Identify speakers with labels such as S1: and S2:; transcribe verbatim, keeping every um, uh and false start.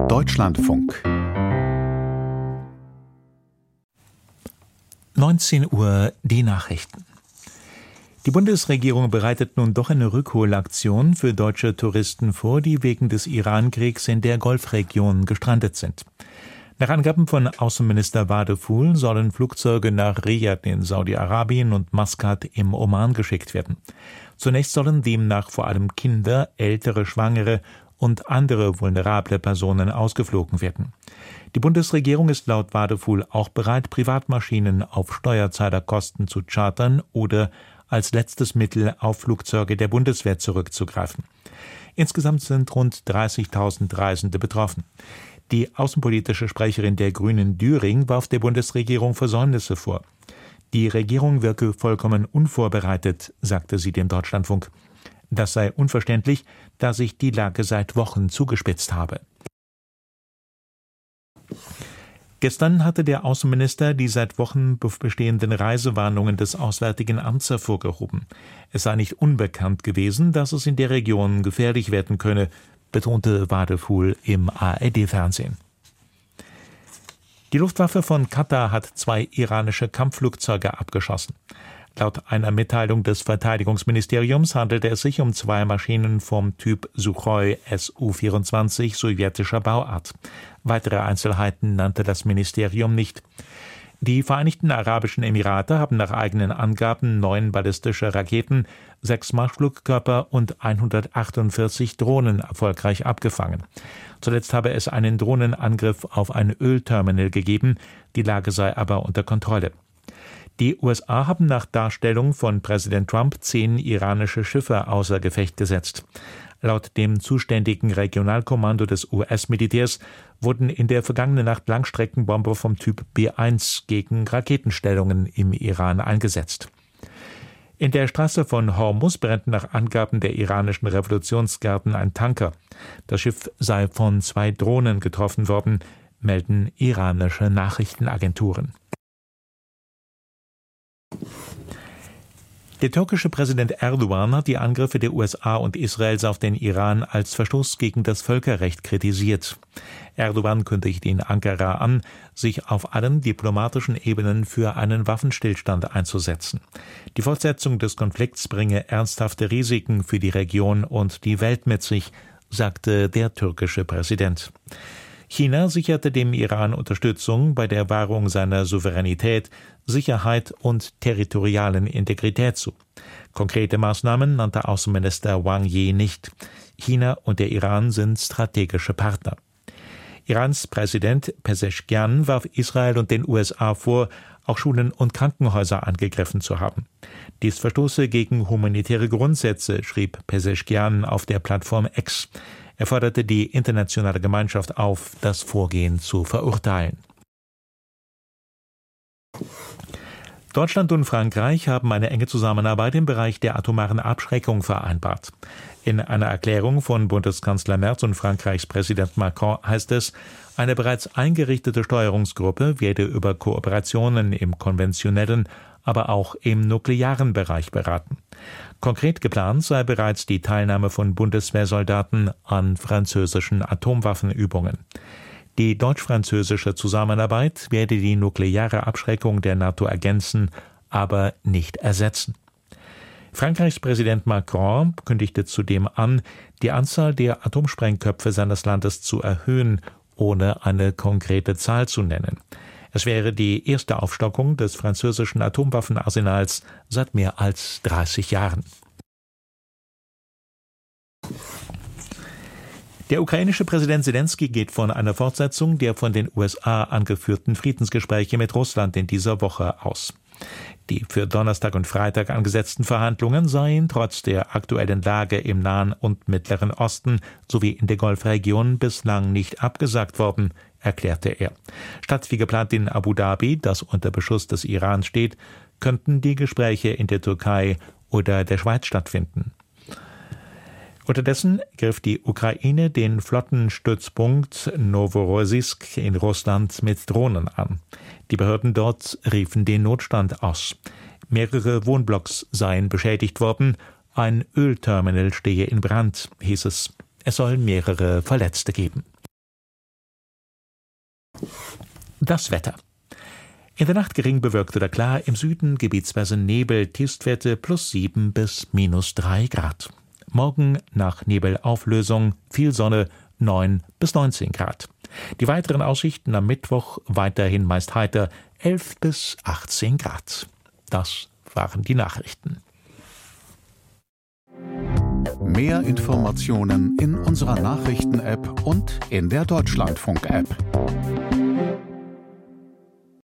S1: Deutschlandfunk.
S2: neunzehn Uhr die Nachrichten. Die Bundesregierung bereitet nun doch eine Rückholaktion für deutsche Touristen vor, die wegen des Iran-Kriegs in der Golfregion gestrandet sind. Nach Angaben von Außenminister Wadephul sollen Flugzeuge nach Riyadh in Saudi-Arabien und Maskat im Oman geschickt werden. Zunächst sollen demnach vor allem Kinder, ältere Schwangere und andere vulnerable Personen ausgeflogen werden. Die Bundesregierung ist laut Wadephul auch bereit, Privatmaschinen auf Steuerzahlerkosten zu chartern oder als letztes Mittel auf Flugzeuge der Bundeswehr zurückzugreifen. Insgesamt sind rund dreißigtausend Reisende betroffen. Die außenpolitische Sprecherin der Grünen Düring warf der Bundesregierung Versäumnisse vor. Die Regierung wirke vollkommen unvorbereitet, sagte sie dem Deutschlandfunk. Das sei unverständlich, da sich die Lage seit Wochen zugespitzt habe. Gestern hatte der Außenminister die seit Wochen bestehenden Reisewarnungen des Auswärtigen Amts hervorgehoben. Es sei nicht unbekannt gewesen, dass es in der Region gefährlich werden könne, betonte Wadephul im A R D-Fernsehen. Die Luftwaffe von Katar hat zwei iranische Kampfflugzeuge abgeschossen. Laut einer Mitteilung des Verteidigungsministeriums handelte es sich um zwei Maschinen vom Typ Suchoi S U vierundzwanzig sowjetischer Bauart. Weitere Einzelheiten nannte das Ministerium nicht. Die Vereinigten Arabischen Emirate haben nach eigenen Angaben neun ballistische Raketen, sechs Marschflugkörper und hundertachtundvierzig Drohnen erfolgreich abgefangen. Zuletzt habe es einen Drohnenangriff auf ein Ölterminal gegeben, die Lage sei aber unter Kontrolle. Die U S A haben nach Darstellung von Präsident Trump zehn iranische Schiffe außer Gefecht gesetzt. Laut dem zuständigen Regionalkommando des U S-Militärs wurden in der vergangenen Nacht Langstreckenbomber vom Typ B eins gegen Raketenstellungen im Iran eingesetzt. In der Straße von Hormuz brennt nach Angaben der iranischen Revolutionsgarden ein Tanker. Das Schiff sei von zwei Drohnen getroffen worden, melden iranische Nachrichtenagenturen. Der türkische Präsident Erdogan hat die Angriffe der U S A und Israels auf den Iran als Verstoß gegen das Völkerrecht kritisiert. Erdogan kündigte in Ankara an, sich auf allen diplomatischen Ebenen für einen Waffenstillstand einzusetzen. Die Fortsetzung des Konflikts bringe ernsthafte Risiken für die Region und die Welt mit sich, sagte der türkische Präsident. China sicherte dem Iran Unterstützung bei der Wahrung seiner Souveränität, Sicherheit und territorialen Integrität zu. Konkrete Maßnahmen nannte Außenminister Wang Yi nicht. China und der Iran sind strategische Partner. Irans Präsident Pezeshkian warf Israel und den U S A vor, auch Schulen und Krankenhäuser angegriffen zu haben. Dies verstoße gegen humanitäre Grundsätze, schrieb Pezeshkian auf der Plattform X. Er forderte die internationale Gemeinschaft auf, das Vorgehen zu verurteilen. Deutschland und Frankreich haben eine enge Zusammenarbeit im Bereich der atomaren Abschreckung vereinbart. In einer Erklärung von Bundeskanzler Merz und Frankreichs Präsident Macron heißt es, eine bereits eingerichtete Steuerungsgruppe werde über Kooperationen im konventionellen, aber auch im nuklearen Bereich beraten. Konkret geplant sei bereits die Teilnahme von Bundeswehrsoldaten an französischen Atomwaffenübungen. Die deutsch-französische Zusammenarbeit werde die nukleare Abschreckung der NATO ergänzen, aber nicht ersetzen. Frankreichs Präsident Macron kündigte zudem an, die Anzahl der Atomsprengköpfe seines Landes zu erhöhen, ohne eine konkrete Zahl zu nennen. Es wäre die erste Aufstockung des französischen Atomwaffenarsenals seit mehr als dreißig Jahren. Der ukrainische Präsident Selenskyj geht von einer Fortsetzung der von den U S A angeführten Friedensgespräche mit Russland in dieser Woche aus. Die für Donnerstag und Freitag angesetzten Verhandlungen seien trotz der aktuellen Lage im Nahen und Mittleren Osten sowie in der Golfregion bislang nicht abgesagt worden, erklärte er. Statt wie geplant in Abu Dhabi, das unter Beschuss des Iran steht, könnten die Gespräche in der Türkei oder der Schweiz stattfinden. Unterdessen griff die Ukraine den Flottenstützpunkt Noworossiysk in Russland mit Drohnen an. Die Behörden dort riefen den Notstand aus. Mehrere Wohnblocks seien beschädigt worden, ein Ölterminal stehe in Brand, hieß es. Es soll mehrere Verletzte geben. Das Wetter. In der Nacht gering bewölkt oder klar, im Süden gebietsweise Nebel, Tiefstwerte plus sieben bis minus drei Grad. Morgen nach Nebelauflösung viel Sonne, neun bis neunzehn Grad. Die weiteren Aussichten am Mittwoch weiterhin meist heiter, elf bis achtzehn Grad. Das waren die Nachrichten.
S1: Mehr Informationen in unserer Nachrichten-App und in der Deutschlandfunk-App.